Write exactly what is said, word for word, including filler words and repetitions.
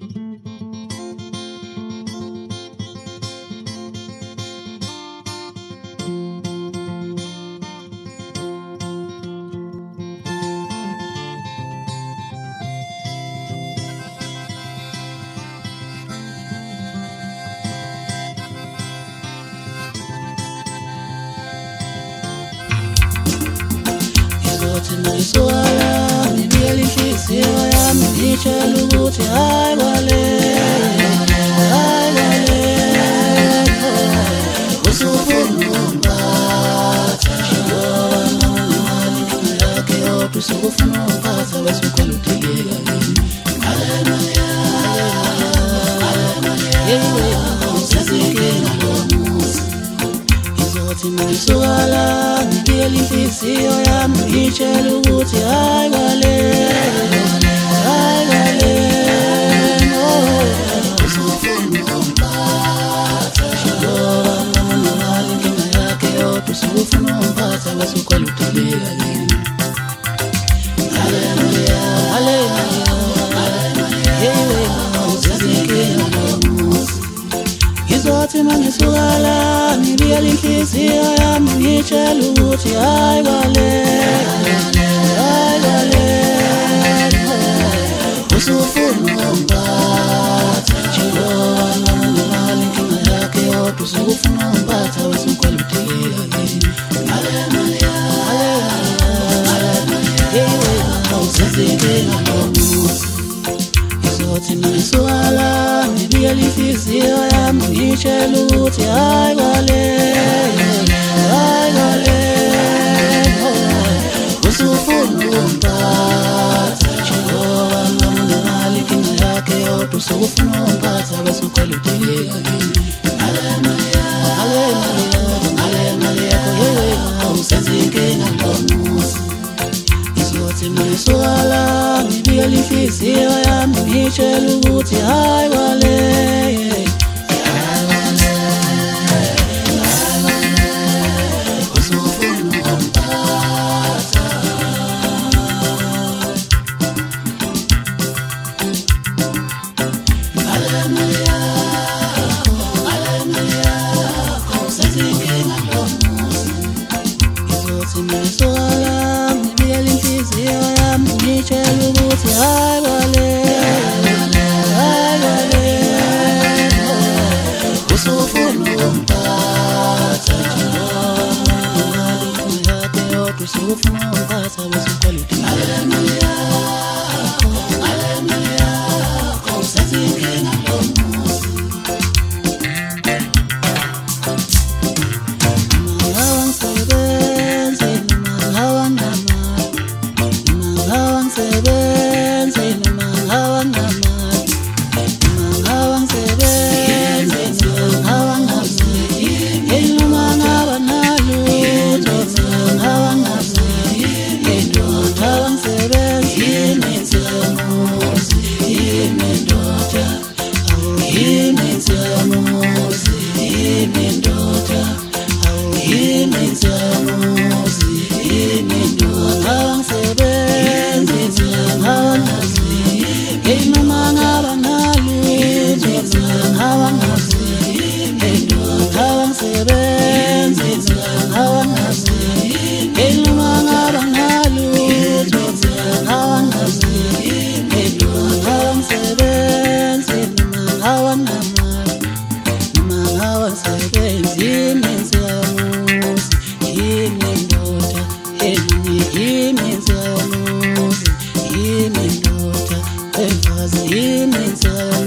Ngisola ngibiyela inhliziyo yami ngitshela ukuthi hayi kwale hayi kwale usufuna ungiphatha njengoba nginemali inkinga yakhe yodwa usufuna ungiphatha bese ukhona udilika ngale mali yewe usezinkinga lomuzi ngizothi ngisuka la ngibiyela inhliziyo yami ngitshela ukuthi hayi kwale hayi kwale usufuna ungiphatha njengoba nginemali inkinga yakhe yodwa usufuna ungiphatha bese ukhona udilika ngale mali ngale mali yewe usezinkinga lomuzi ngizothi mangisuka la ngibiyela inhliziyo yami ngitshela ukuthi hayi kwale hayi kwale usufuna ungiphatha njengoba nginemali inkinga yakhe yodwa usufuna ungiphatha bese ukhona udilika ngale mali ngale mali yewe usezinkinga lomuzi ngizothi ngisuka la ngibiyela inhliziyo yami ngitshela ukuthi hayi kwale hayi kwale usufuna ungiphatha njengoba nginemali inkinga yakhe yodwa usufuna ungiphatha bese ukhona udilika ngale mali ngale mali ngale mali yakho yewe usezinkinga lomuzi ngizothi ngisuka la ngibiyela inhliziyo yami ngitshela ukuthi hayi kwale usufuna ungiphatha bese ukhona udilika ngale mali yakho usezinkinga lomuzi mangawa ngisebenze mangawa ngamali mangawa ngisebenze mangawa ngamali mangawa ngisebenze mangawa ngamali yena mangawa nalutho mangawa Yini